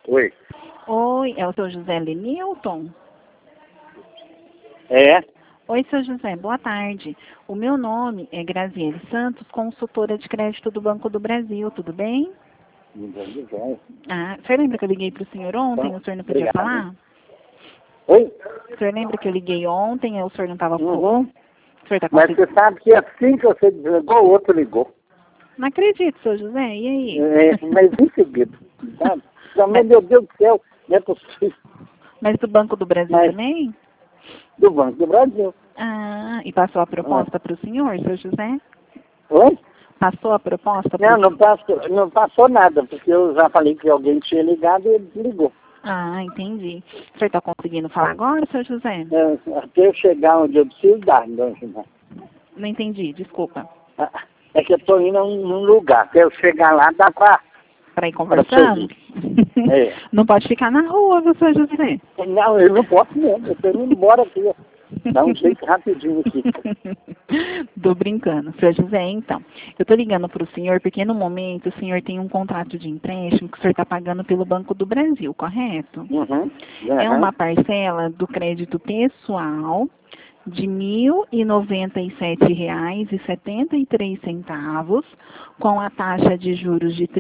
Oi. Oi, é o seu José Lenilton? É? Oi, seu José, boa tarde. O meu nome é Graziele Santos, consultora de crédito do Banco do Brasil, tudo bem? Muito bom. Ah, o senhor lembra que eu liguei para o senhor ontem, o senhor não podia Obrigado. falar? Oi? O senhor lembra que eu liguei ontem, o senhor não estava... Uhum. O senhor está Mas conseguindo... você sabe que assim que você desligou, o outro ligou. Não acredito, seu José, e aí? Mas em seguida, sabe? Mas, Meu Deus do céu, não é possível. mas do Banco do Brasil Mas também? do Banco do Brasil. Ah, e passou a proposta para o senhor, seu José? Oi? Passou a proposta para Não, não passou nada, porque eu já falei que alguém tinha ligado e ele desligou. Ah, entendi. O senhor está conseguindo falar agora, seu José? Até eu chegar onde eu preciso dar, não, Não entendi, desculpa. é que eu estou indo num lugar. Até eu chegar lá, dá para Para ir conversando? É. Não pode ficar na rua, viu, seu José? Não, eu não posso mesmo. Eu estou indo embora aqui. Ó. Dá um jeito rapidinho aqui. Tô brincando. Seu José, então, eu tô ligando para o senhor porque no momento o senhor tem um contrato de empréstimo que o senhor está pagando pelo Banco do Brasil, correto? Uhum. É uma parcela do crédito pessoal de R$ 1.097,73, com a taxa de juros de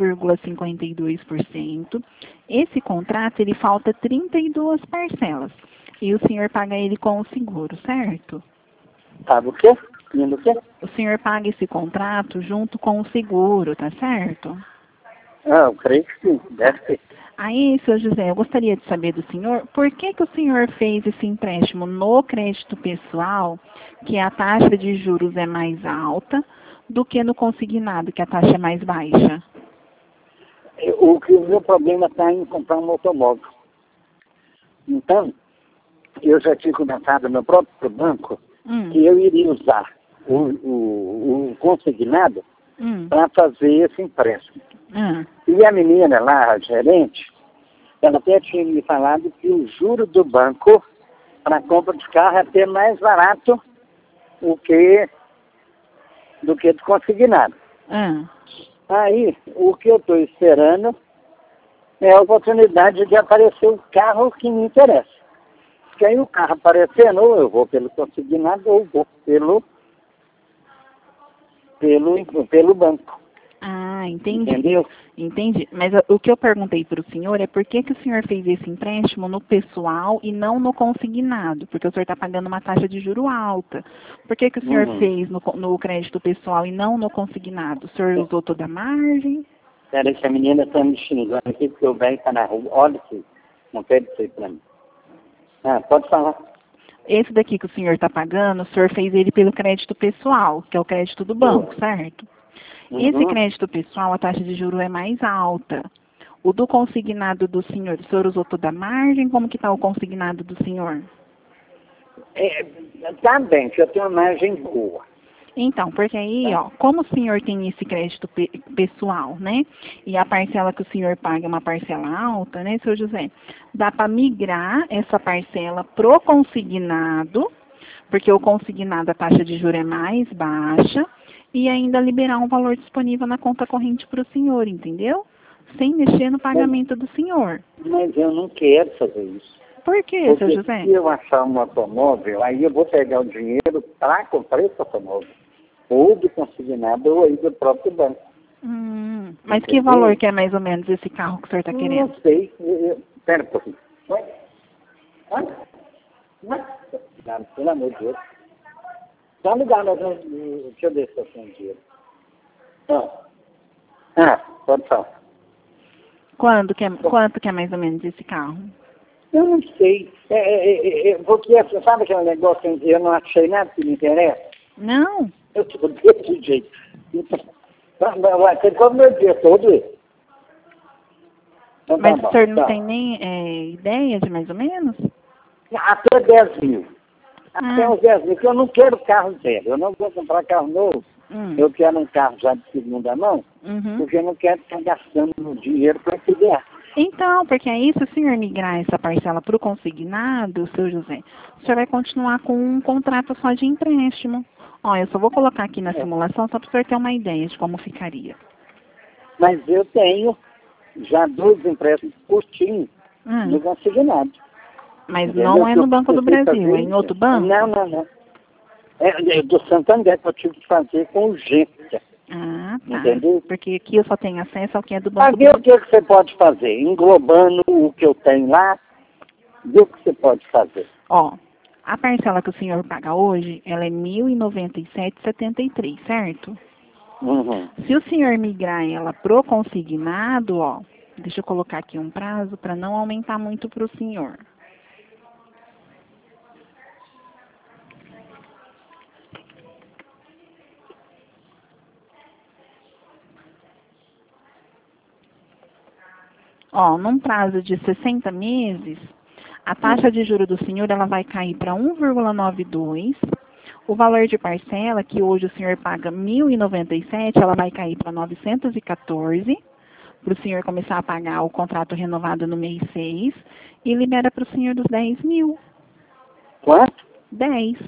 3,52%. Esse contrato, ele falta 32 parcelas. E o senhor paga ele com o seguro, certo? Sabe o quê? Indo o quê? O senhor paga esse contrato junto com o seguro, tá certo? Eu creio que sim. Deve ser. Aí, seu José, eu gostaria de saber do senhor, por que que o senhor fez esse empréstimo no crédito pessoal, que a taxa de juros é mais alta, do que no consignado, que a taxa é mais baixa? O meu problema está em comprar um automóvel. Então, eu já tinha comentado no meu próprio banco que eu iria usar o consignado para fazer esse empréstimo. E a menina lá, a gerente, ela até tinha me falado que o juro do banco para compra de carro é até mais barato do que do consignado. Aí, o que eu estou esperando é a oportunidade de aparecer o carro que me interessa. Porque aí o carro aparecendo, ou eu vou pelo consignado, ou vou pelo banco. Ah, entendi. Entendeu? Entendi. Mas o que eu perguntei para o senhor é por que que o senhor fez esse empréstimo no pessoal e não no consignado? Porque o senhor está pagando uma taxa de juro alta. Por que que o senhor fez no crédito pessoal e não no consignado? O senhor usou toda a margem? Espera que a menina está me xingando aqui, porque o velho está na rua. Olha aqui, não quer dizer para mim. Pode falar. Esse daqui que o senhor está pagando, o senhor fez ele pelo crédito pessoal, que é o crédito do banco, certo? Esse crédito pessoal, a taxa de juros é mais alta. O do consignado do senhor usou toda a margem? Como que está o consignado do senhor? Tá bem, que eu tenho uma margem boa. Então, porque aí, ó, como o senhor tem esse crédito pessoal, né? E a parcela que o senhor paga é uma parcela alta, né, seu José? Dá para migrar essa parcela pro consignado, porque o consignado a taxa de juros é mais baixa, e ainda liberar um valor disponível na conta corrente para o senhor, entendeu? Sem mexer no pagamento do senhor. Mas eu não quero fazer isso. Por quê, Porque seu José? se eu achar um automóvel, aí eu vou pegar o dinheiro para comprar esse automóvel. Ou do consignado, ou aí do próprio banco. Mas que valor que é mais ou menos esse carro que o senhor está querendo? Não sei. Espera um pouquinho. Pelo amor de Deus. Só ligar, deixa eu ver se eu tenho dinheiro. Pode falar. Quanto que é mais ou menos esse carro? Eu não sei. Porque, sabe aquele negócio que eu não achei nada que me interessa? Não. Eu estou desse jeito. Então, você come meu dia todo isso. Então, mas o senhor não tem nem ideia de mais ou menos? Até 10 mil. Até uns 10 mil, porque eu não quero carro zero. Eu não vou comprar carro novo. Eu quero um carro já de segunda mão, porque eu não quero estar gastando dinheiro para criar. Então, porque aí se o senhor migrar essa parcela para o consignado, seu José, o senhor vai continuar com um contrato só de empréstimo. Ó, eu só vou colocar aqui na simulação só para o senhor ter uma ideia de como ficaria. Mas eu tenho já dou os empréstimos curtinho no consignado. Mas não é no Banco do Brasil, é em outro banco? Não. É do Santander que eu tive que fazer com urgência. Ah, tá. Entendeu? Porque aqui eu só tenho acesso ao que é do Banco do Mas vê o que você pode fazer, englobando o que eu tenho lá, vê o que você pode fazer. Ó, a parcela que o senhor paga hoje, ela é R$ 1.097,73, certo? Uhum. Se o senhor migrar ela pro consignado, ó, deixa eu colocar aqui um prazo para não aumentar muito para o senhor. Ó, num prazo de 60 meses, a taxa de juros do senhor ela vai cair para 1,92. O valor de parcela, que hoje o senhor paga R$ 1.097, ela vai cair para 914, para o senhor começar a pagar o contrato renovado no mês 6, e libera para o senhor dos 10 mil. Quanto? 10.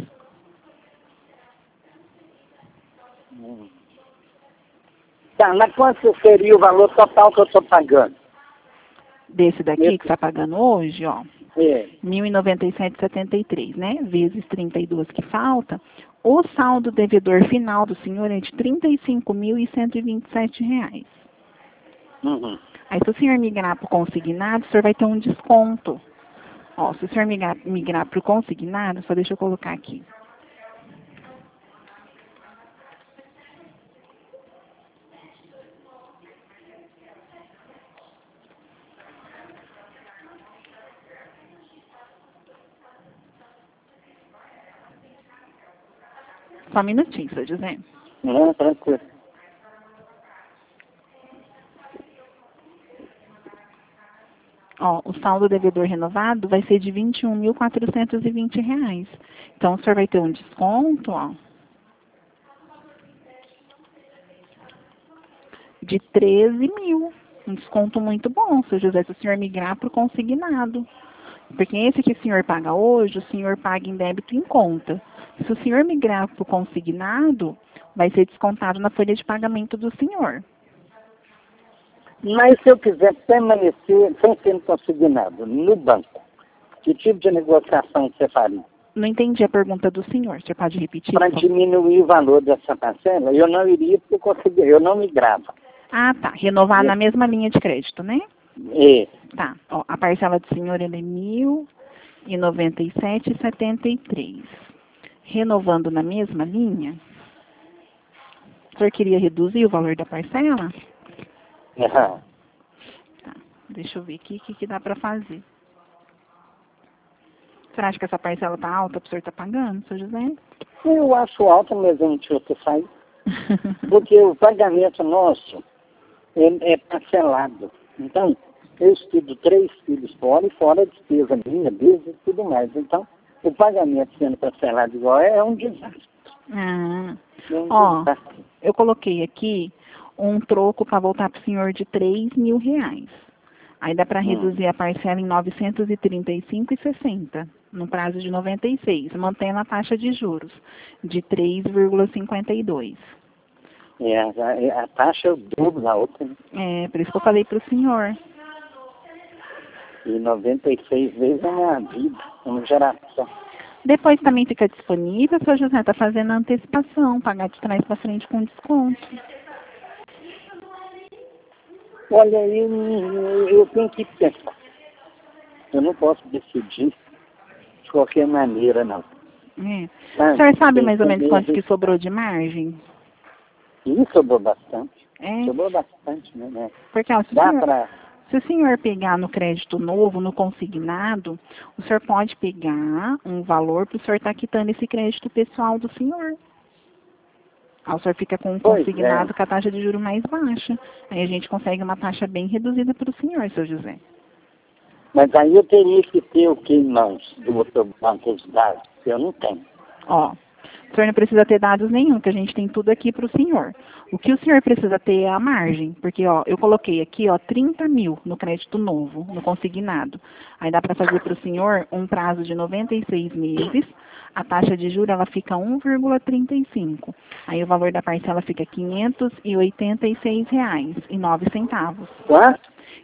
Tá, mas quanto seria o valor total que eu estou pagando? Desse daqui que está pagando hoje, ó. É. 1.097,73, né? Vezes 32 que falta. O saldo devedor final do senhor é de R$ 35.127. Uhum. Aí, se o senhor migrar para o consignado, o senhor vai ter um desconto. Ó, se o senhor migrar para o consignado, só deixa eu colocar aqui. Só um minutinho, seu José. Não, tranquilo. Ó, o saldo devedor renovado vai ser de R$ 21.420. Então, o senhor vai ter um desconto, ó, de 13 mil. Um desconto muito bom, seu José, se o senhor migrar para o consignado. Porque esse que o senhor paga hoje, o senhor paga em débito em conta. Se o senhor migrar para o consignado, vai ser descontado na folha de pagamento do senhor. Mas se eu quiser permanecer sem ser consignado no banco, que tipo de negociação você faria? Não entendi a pergunta do senhor. Você pode repetir? Para diminuir o valor dessa parcela, eu não iria porque eu não migrava. Ah, tá. Renovar na mesma linha de crédito, né? É. Tá. Ó, a parcela do senhor ela é R$ 1.097,73. Renovando na mesma linha, o senhor queria reduzir o valor da parcela? Uhum. Tá. Deixa eu ver aqui o que dá para fazer. Você acha que essa parcela tá alta para o senhor estar pagando, seu José? Eu acho alto, mas eu não tinha o que sair. Porque o pagamento nosso é parcelado. Então, eu estudo 3 filhos fora e fora a despesa minha, desde e tudo mais. Então, o pagamento sendo parcelado igual é um desastre. Ah. Ó, eu coloquei aqui um troco para voltar para o senhor de R$ 3.000. Aí dá para reduzir a parcela em R$ 935,60, no prazo de 96, mantendo a taxa de juros de 3,52. A taxa é o dobro da outra. Né? É, por isso que eu falei para o senhor. E 96 vezes é uma vida, uma geração. Depois também fica disponível, o senhor José está fazendo a antecipação, pagar de trás para frente com desconto. Olha, eu tenho que pensar. Eu não posso decidir de qualquer maneira, não. É. O senhor sabe mais ou menos quanto que sobrou de margem? Sim, sobrou bastante. É. Sobrou bastante, né? Porque, ó, Dá para... Se o senhor pegar no crédito novo, no consignado, o senhor pode pegar um valor para o senhor estar quitando esse crédito pessoal do senhor. Aí o senhor fica com um consignado com a taxa de juros mais baixa. Aí a gente consegue uma taxa bem reduzida para o senhor, seu José. Mas aí eu teria que ter o que em mãos do outro banco, os dados, que eu não tenho. Ó, o senhor não precisa ter dados nenhum, que a gente tem tudo aqui para o senhor. O que o senhor precisa ter é a margem, porque ó, eu coloquei aqui ó, 30 mil no crédito novo, no consignado. Aí dá para fazer para o senhor um prazo de 96 meses, a taxa de juros ela fica 1,35. Aí o valor da parcela fica R$ 586,09. Quanto?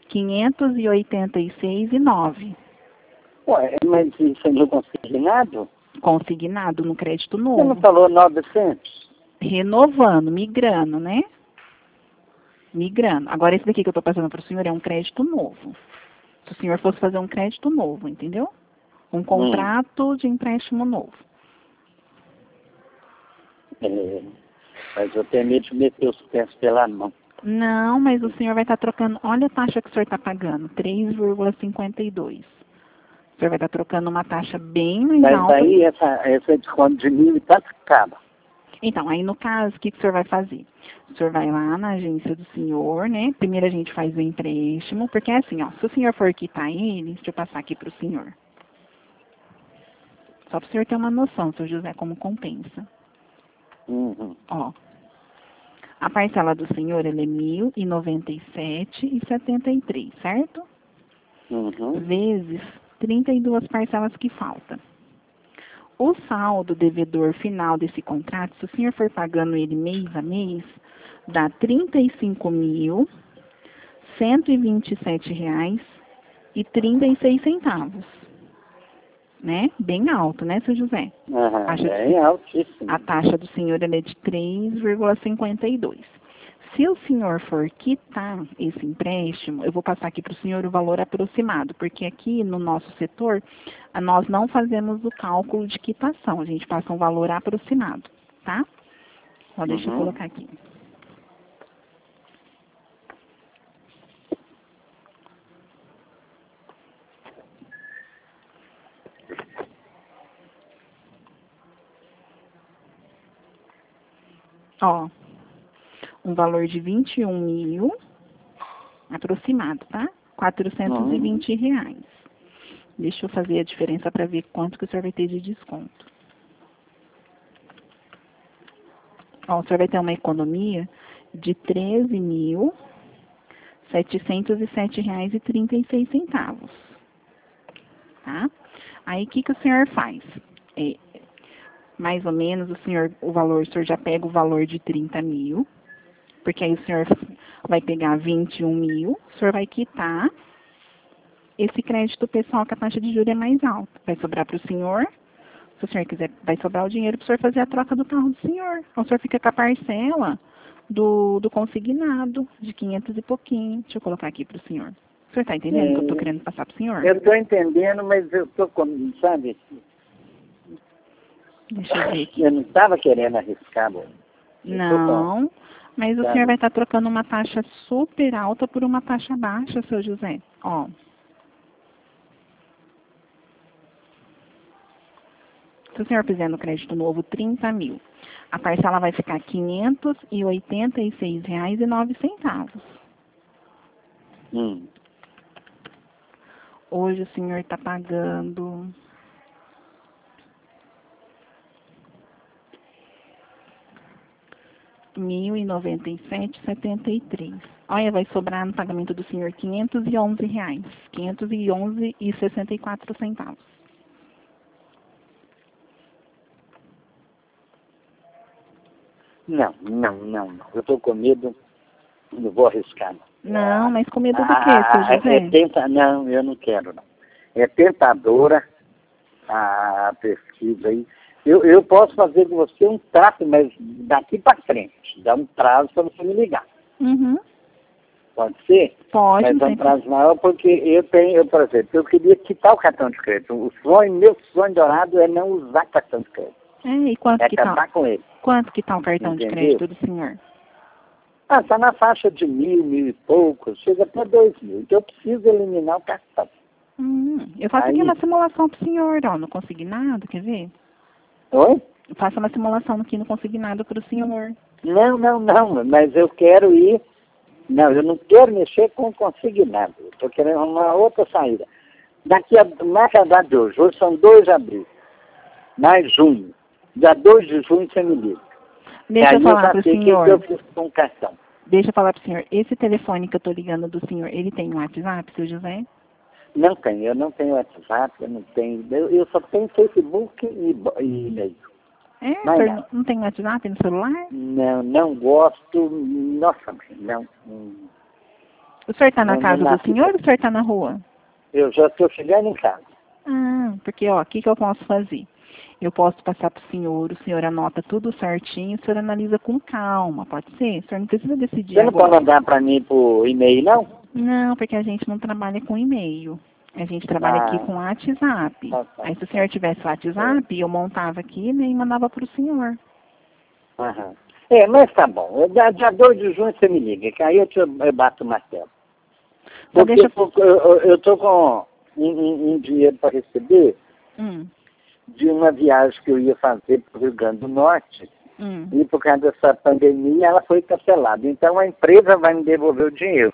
586,09. Ué, mas isso é no consignado? Consignado no crédito novo. Você não falou 900? Renovando, migrando, né? Migrando. Agora, esse daqui que eu estou passando para o senhor é um crédito novo. Se o senhor fosse fazer um crédito novo, entendeu? Um contrato de empréstimo novo. É, mas eu tenho medo de meter os pés pela mão. Não, mas o senhor vai estar trocando... Olha a taxa que o senhor está pagando, 3,52. O senhor vai estar trocando uma taxa bem mais alta. Mas aí essa desconto de 1.000 e tanto acaba. Então, aí no caso, o que o senhor vai fazer? O senhor vai lá na agência do senhor, né? Primeiro a gente faz o empréstimo, porque é assim, ó, se o senhor for quitar ele, deixa eu passar aqui para o senhor. Só para o senhor ter uma noção, seu José, como compensa. Ó, a parcela do senhor, ela é R$ 1.097,73, certo? Vezes 32 parcelas que faltam. O saldo devedor final desse contrato, se o senhor for pagando ele mês a mês, dá R$ 35.127,36. Né? Bem alto, né, seu José? Bem altíssimo. A taxa do senhor é de 3,52. Se o senhor for quitar esse empréstimo, eu vou passar aqui para o senhor o valor aproximado, porque aqui no nosso setor, nós não fazemos o cálculo de quitação, a gente passa um valor aproximado, tá? Ó, deixa eu colocar aqui. Ó, um valor de 21 mil, aproximado, tá? R$ 420. Deixa eu fazer a diferença para ver quanto que o senhor vai ter de desconto. Ó, o senhor vai ter uma economia de R$ 13.707,36. Tá? Aí, o que o senhor faz? Mais ou menos, o senhor já pega o valor de 30 mil, porque aí o senhor vai pegar 21 mil, o senhor vai quitar esse crédito pessoal que a taxa de juros é mais alta. Vai sobrar para o senhor, se o senhor quiser, vai sobrar o dinheiro para o senhor fazer a troca do carro do senhor. Então, o senhor fica com a parcela do consignado, de 500 e pouquinho. Deixa eu colocar aqui para o senhor. O senhor está entendendo o que eu estou querendo passar para o senhor? Eu estou entendendo, mas eu estou com, sabe? Deixa eu ver aqui. Eu não estava querendo arriscar, bom. Não, mas o senhor vai estar trocando uma taxa super alta por uma taxa baixa, seu José. Ó. Se o senhor fizer no crédito novo 30 mil, a parcela vai ficar R$ 586,09. Hoje o senhor está pagando... R$ 1.097,73. Olha, vai sobrar no pagamento do senhor R$ 511. R$ 511,64. Não. Eu estou com medo, não vou arriscar, não. Não, mas com medo do quê, seu José? Não, eu não quero, não. É tentadora a pesquisa aí. Eu posso fazer com você um trato, mas daqui para frente. Dá um prazo para você me ligar. Pode ser? Pode. Mas é um prazo maior porque por exemplo, eu queria quitar o cartão de crédito. Meu sonho dourado é não usar cartão de crédito. E quanto que acabar com ele. Quanto que está o cartão de crédito do senhor? Está na faixa de 1.000 e poucos, chega até 2.000. Então eu preciso eliminar o cartão. Eu faço aqui uma simulação para o senhor, ó, no consignado, quer ver? Oi? Eu faço uma simulação aqui no consignado para o senhor. Não, mas eu quero ir... Não, eu não quero mexer com consignado. Eu estou querendo uma outra saída. Daqui a mais verdade de hoje são 2 de abril, mais junho. Dia 2 de junho você me liga. Deixa eu falar para o senhor. Eu fiz com cartão. Deixa eu falar para o senhor. Esse telefone que eu estou ligando do senhor, ele tem WhatsApp, seu José? Não tem, eu não tenho WhatsApp, eu não tenho. Eu só tenho Facebook e e-mail. É, o senhor não tem WhatsApp no celular? Não, não gosto. Nossa, mãe, não. O senhor está na casa do senhor ou o senhor está na rua? Eu já estou chegando em casa. Ah, porque, ó, o que eu posso fazer? Eu posso passar para o senhor anota tudo certinho, o senhor analisa com calma, pode ser? O senhor não precisa decidir Você não agora. pode mandar para mim por e-mail, não? Não, porque a gente não trabalha com e-mail. A gente trabalha aqui com WhatsApp. Aí se o senhor tivesse WhatsApp, eu montava aqui, né, e mandava para o senhor. Aham. Mas tá bom. Dia 2 de junho você me liga, que aí eu bato o martelo. Porque eu estou com um dinheiro para receber de uma viagem que eu ia fazer para o Rio Grande do Norte. E por causa dessa pandemia, ela foi cancelada. Então a empresa vai me devolver o dinheiro.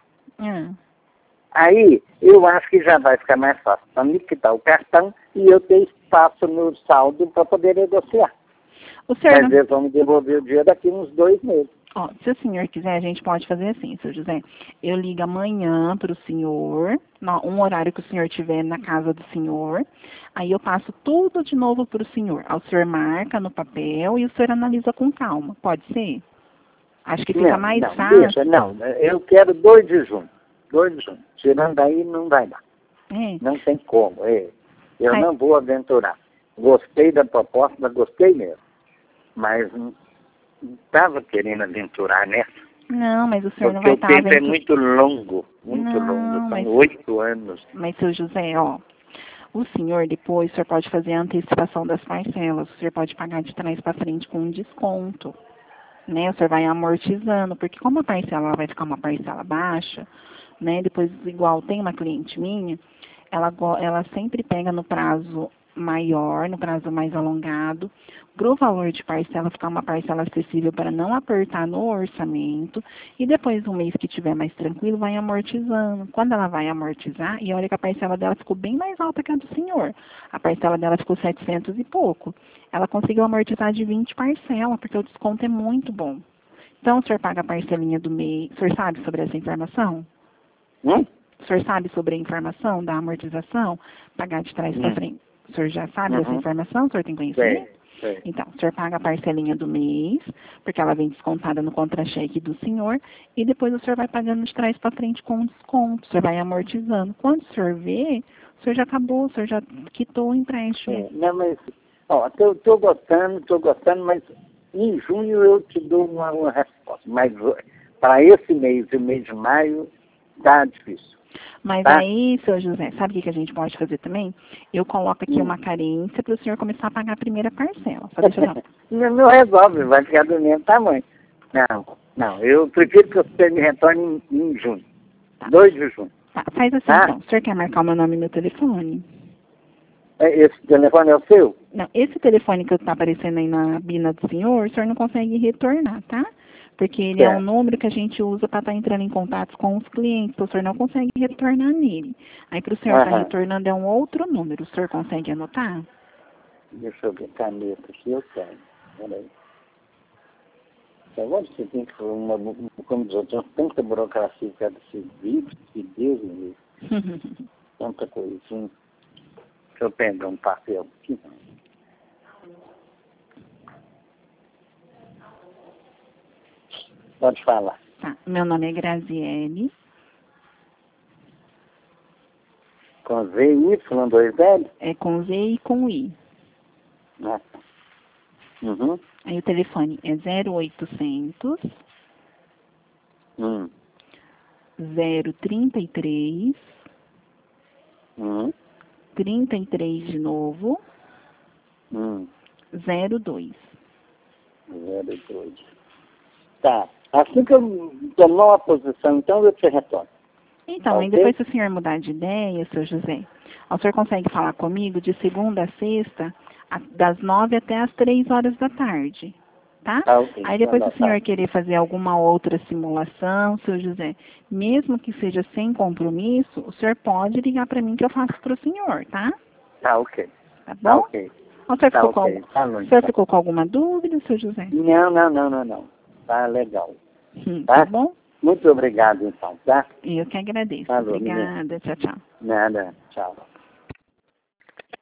Aí eu acho que já vai ficar mais fácil para me quitar o cartão e eu ter espaço no saldo para poder negociar. Mas eles vão me devolver o dinheiro daqui uns 2 meses. Ó, se o senhor quiser, a gente pode fazer assim, seu José. Eu ligo amanhã para o senhor, um horário que o senhor tiver na casa do senhor. Aí eu passo tudo de novo para o senhor. Aí o senhor marca no papel e o senhor analisa com calma. Pode ser? Acho que fica mais fácil. Não, eu quero 2 de junho. 2 de junho. Tirando daí, não vai dar. Não tem como. Eu não vou aventurar. Gostei da proposta, gostei mesmo. Mas não estava querendo aventurar nessa. Não, mas o senhor não vai estar aventurando. Porque o tempo é muito longo. Muito longo. São 8 anos. Mas, seu José, ó. O senhor, depois, o senhor pode fazer a antecipação das parcelas. O senhor pode pagar de trás para frente com um desconto. Né? O senhor vai amortizando. Porque como a parcela vai ficar uma parcela baixa, né? Depois, igual tem uma cliente minha, ela sempre pega no prazo maior, no prazo mais alongado, para o valor de parcela ficar uma parcela acessível para não apertar no orçamento, e depois, um mês que estiver mais tranquilo, vai amortizando. Quando ela vai amortizar, e olha que a parcela dela ficou bem mais alta que a do senhor, a parcela dela ficou 700 e pouco, ela conseguiu amortizar de 20 parcelas, porque o desconto é muito bom. Então, o senhor paga a parcelinha do mês, o senhor sabe sobre essa informação? O senhor sabe sobre a informação da amortização? Pagar de trás para frente. O senhor já sabe dessa informação? O senhor tem conhecimento? Sim. Então, o senhor paga a parcelinha do mês, porque ela vem descontada no contra-cheque do senhor, e depois o senhor vai pagando de trás para frente com desconto. O senhor vai amortizando. Quando o senhor vê, o senhor já acabou, o senhor já quitou o empréstimo. Não, mas, ó, tô gostando, mas em junho eu te dou uma resposta. Mas para esse mês e o mês de maio, tá difícil. Mas aí, seu José, sabe o que a gente pode fazer também? Eu coloco aqui uma carência para o senhor começar a pagar a primeira parcela. Só deixa eu não resolve, vai ficar do mesmo tamanho. Não, eu prefiro que você me retorne em junho. 2 de junho. Tá, faz assim então. O senhor quer marcar o meu nome e meu telefone? Esse telefone é o seu? Não, esse telefone que está aparecendo aí na bina do senhor, o senhor não consegue retornar, tá? Porque ele é um número que a gente usa para estar entrando em contato com os clientes. O senhor não consegue retornar nele. Aí para o senhor estar retornando é um outro número. O senhor consegue anotar? Deixa eu ver, caneta aqui eu tenho. Peraí. Agora você tem que como diz, tem tanta burocracia por causa desse vírus, que Deus me livre. Tanta coisinha. Deixa eu pegar um papel aqui. Pode falar. Tá. Meu nome é Graziele. Com Z, Y, 2 L? É com Z e com I. Aí o telefone é 0800 033 33 de novo 02. 02. Tá. Assim que eu tomar uma posição, então eu te retorno. Então, aí depois se o senhor mudar de ideia, seu José, o senhor consegue falar comigo de segunda a sexta, das 9 até as 3 horas da tarde, tá? Aí depois se o senhor querer fazer alguma outra simulação, seu José, mesmo que seja sem compromisso, o senhor pode ligar para mim que eu faço para o senhor, tá? Tá, ok. Tá bom? Ok. Você, Tá ficou, ok, com, tá bom, você então. ficou com alguma dúvida, seu José? Não. Tá legal. Tá bom? Muito obrigado, então, tá? Eu que agradeço. Falou, Obrigada. Tchau, tchau. Nada, tchau.